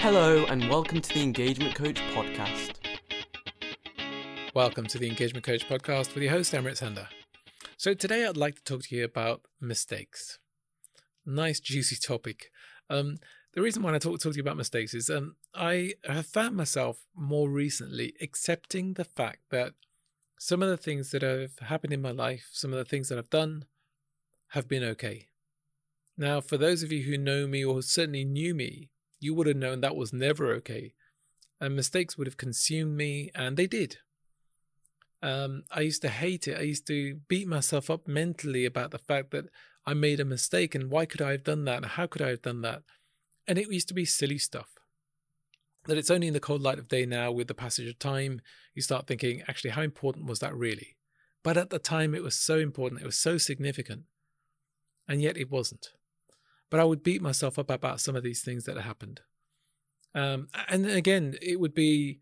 Hello and welcome to the Engagement Coach podcast. Welcome to the Engagement Coach podcast with your host, Emirates Hender. So today I'd like to talk to you about mistakes. Nice, juicy topic. The reason why I talk to you about mistakes is I have found myself more recently accepting the fact that some of the things that have happened in my life, some of the things that I've done have been okay. Now, for those of you who know me or certainly knew me, you would have known that was never okay. And mistakes would have consumed me, and they did. I used to hate it. I used to beat myself up mentally about the fact that I made a mistake and why could I have done that and how could I have done that? And it used to be silly stuff. That it's only in the cold light of day now, with the passage of time, you start thinking, actually, how important was that really? But at the time, it was so important. It was so significant. And yet it wasn't. But I would beat myself up about some of these things that happened. And again, it would be,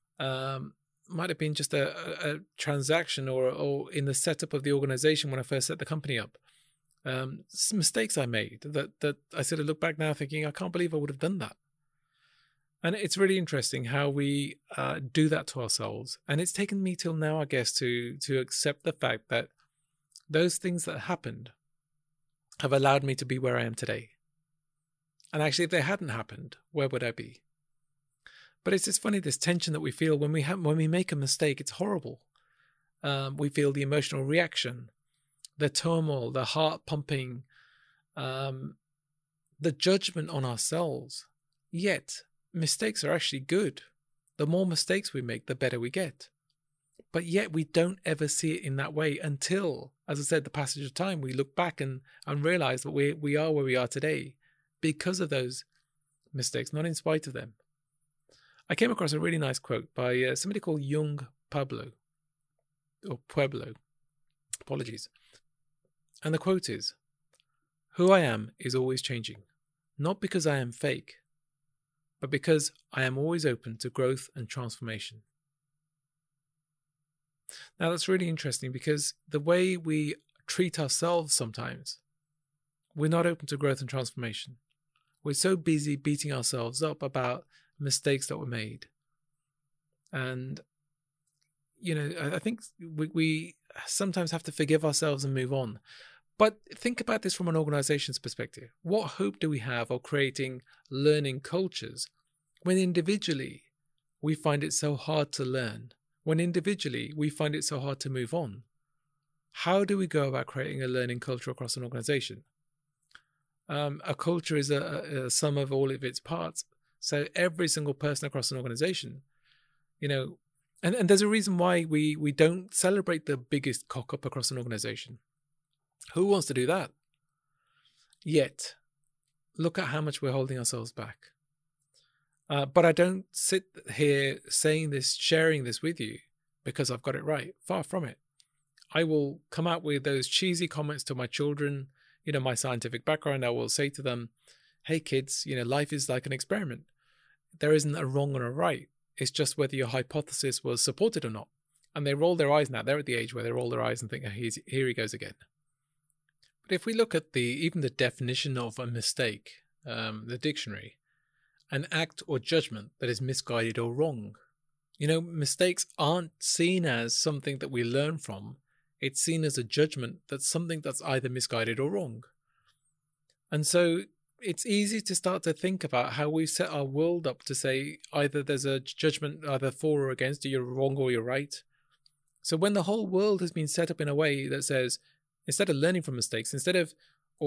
might have been just a transaction or in the setup of the organization when I first set the company up. Some mistakes I made that I sort of look back now thinking, I can't believe I would have done that. And it's really interesting how we do that to ourselves. And it's taken me till now, I guess, to accept the fact that those things that happened have allowed me to be where I am today. And actually, if they hadn't happened, where would I be? But it's just funny, this tension that we feel when we make a mistake. It's horrible. We feel the emotional reaction, the turmoil, the heart pumping, the judgment on ourselves. Yet, mistakes are actually good. The more mistakes we make, the better we get. But yet we don't ever see it in that way until, as I said, the passage of time, we look back and realize that we are where we are today because of those mistakes, not in spite of them. I came across a really nice quote by somebody called Young Pueblo. Apologies. And the quote is, "Who I am is always changing, not because I am fake, but because I am always open to growth and transformation." Now that's really interesting because the way we treat ourselves sometimes, we're not open to growth and transformation. We're so busy beating ourselves up about mistakes that were made. And, I think we sometimes have to forgive ourselves and move on. But think about this from an organization's perspective. What hope do we have of creating learning cultures when individually we find it so hard to learn? When individually we find it so hard to move on? How do we go about creating a learning culture across an organization? A culture is a sum of all of its parts. So every single person across an organization, and there's a reason why we don't celebrate the biggest cock up across an organization. Who wants to do that? Yet, look at how much we're holding ourselves back. But I don't sit here saying this, sharing this with you because I've got it right. Far from it. I will come out with those cheesy comments to my children, my scientific background. I will say to them, hey kids, life is like an experiment. There isn't a wrong or a right. It's just whether your hypothesis was supported or not. And they roll their eyes now. They're at the age where they roll their eyes and think, oh, here he goes again. But if we look at even the definition of a mistake, the dictionary, an act or judgment that is misguided or wrong. Mistakes aren't seen as something that we learn from. It's seen as a judgment that's something that's either misguided or wrong. And so it's easy to start to think about how we set our world up to say either there's a judgment either for or against, you're wrong or you're right. So when the whole world has been set up in a way that says, instead of learning from mistakes, instead of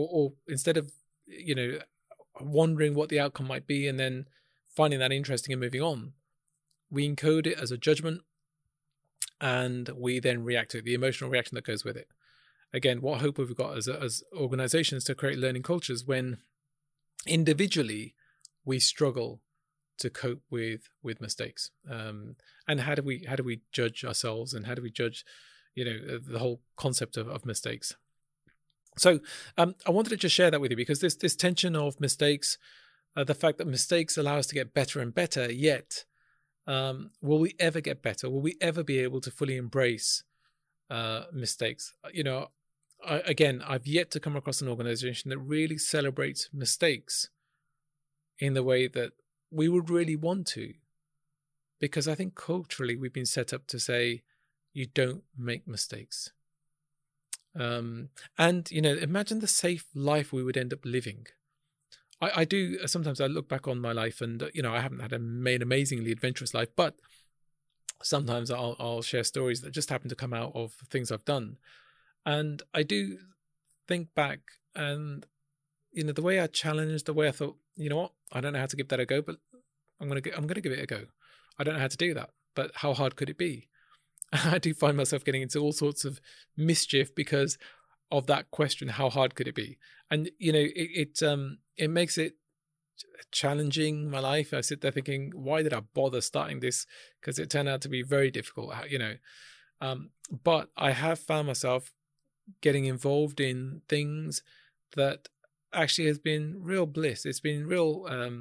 wondering what the outcome might be and then finding that interesting and moving on, we encode it as a judgment and we then react to it, the emotional reaction that goes with it. Again, what hope have we got as organizations to create learning cultures when individually we struggle to cope with mistakes? And how do we judge ourselves, and how do we judge the whole concept of mistakes? So I wanted to just share that with you because this tension of mistakes, the fact that mistakes allow us to get better and better, yet will we ever get better? Will we ever be able to fully embrace mistakes? I've yet to come across an organization that really celebrates mistakes in the way that we would really want to, because I think culturally we've been set up to say you don't make mistakes. And, imagine the safe life we would end up living. I do, sometimes I look back on my life and, I haven't had an amazingly adventurous life, but sometimes I'll share stories that just happen to come out of things I've done. And I do think back and, the way I challenged, the way I thought, you know what, I don't know how to give that a go, but I'm going to give it a go. I don't know how to do that, but how hard could it be? I do find myself getting into all sorts of mischief because of that question, how hard could it be? And, it makes it challenging, my life. I sit there thinking, why did I bother starting this? Because it turned out to be very difficult, but I have found myself getting involved in things that actually has been real bliss. It's been real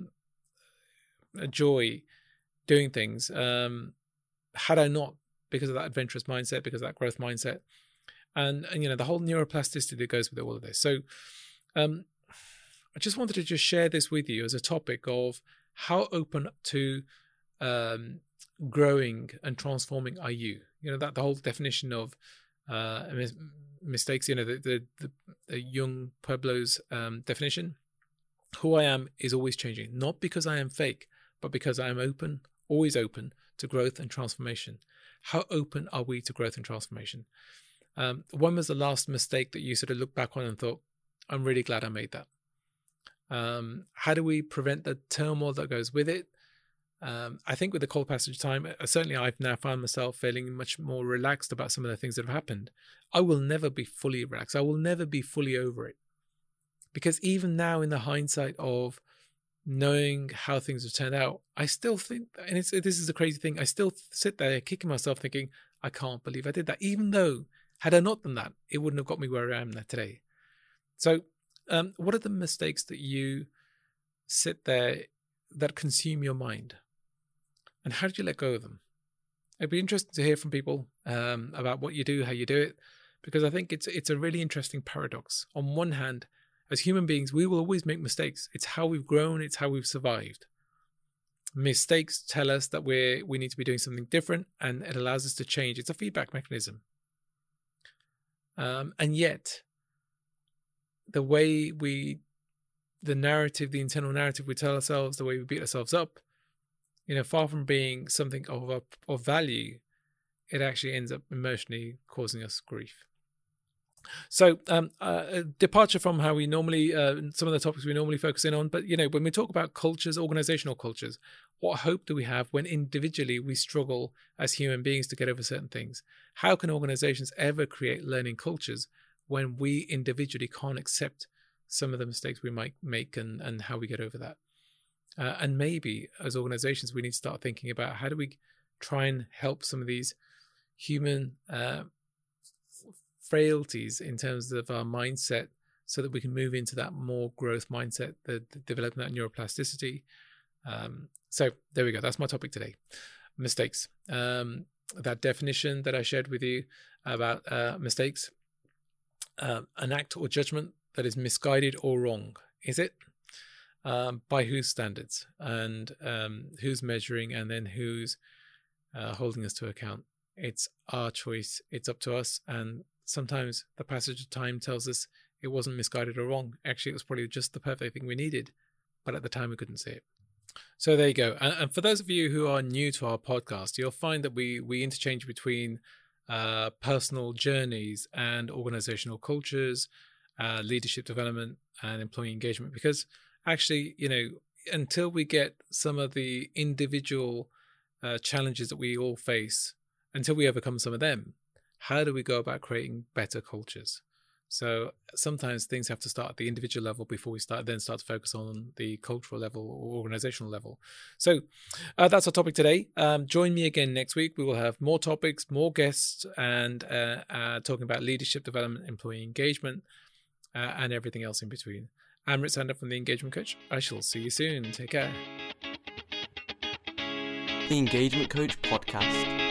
a joy doing things. Had I not, because of that adventurous mindset, because of that growth mindset, and the whole neuroplasticity that goes with all of this. So I just wanted to just share this with you as a topic of how open to growing and transforming are you? That the whole definition of mistakes, the young Pueblo's definition. Who I am is always changing, not because I am fake, but because I am open, always open to growth and transformation. How open are we to growth and transformation? When was the last mistake that you sort of looked back on and thought, I'm really glad I made that? How do we prevent the turmoil that goes with it? I think with the cold passage time, certainly I've now found myself feeling much more relaxed about some of the things that have happened. I will never be fully relaxed. I will never be fully over it. Because even now, in the hindsight of knowing how things have turned out, I still think, and this is a crazy thing, I still sit there kicking myself thinking, I can't believe I did that. Even though, had I not done that, it wouldn't have got me where I am today. So what are the mistakes that you sit there that consume your mind? And how did you let go of them? It'd be interesting to hear from people about what you do, how you do it, because I think it's a really interesting paradox. On one hand, as human beings, we will always make mistakes. It's how we've grown. It's how we've survived. Mistakes tell us that we need to be doing something different, and it allows us to change. It's a feedback mechanism. And yet, the way the internal narrative we tell ourselves, the way we beat ourselves up, far from being something of value, it actually ends up emotionally causing us grief. So a departure from how we normally, some of the topics we normally focus in on, but when we talk about cultures, organizational cultures, what hope do we have when individually we struggle as human beings to get over certain things? How can organizations ever create learning cultures when we individually can't accept some of the mistakes we might make and how we get over that? And maybe as organizations, we need to start thinking about how do we try and help some of these human frailties in terms of our mindset so that we can move into that more growth mindset, the developing that neuroplasticity. So there we go. That's my topic today. Mistakes. That definition that I shared with you about mistakes, an act or judgment that is misguided or wrong. Is it? By whose standards, and who's measuring, and then who's holding us to account? It's our choice. It's up to us. And sometimes the passage of time tells us it wasn't misguided or wrong. Actually, it was probably just the perfect thing we needed, but at the time we couldn't see it. So there you go. And for those of you who are new to our podcast, you'll find that we interchange between personal journeys and organizational cultures, leadership development, and employee engagement, because actually, until we get some of the individual challenges that we all face, until we overcome some of them, how do we go about creating better cultures? So sometimes things have to start at the individual level before we start to focus on the cultural level or organizational level. So that's our topic today. Join me again next week. We will have more topics, more guests, and talking about leadership development, employee engagement, and everything else in between. I'm Rich Sander from The Engagement Coach. I shall see you soon. Take care. The Engagement Coach Podcast.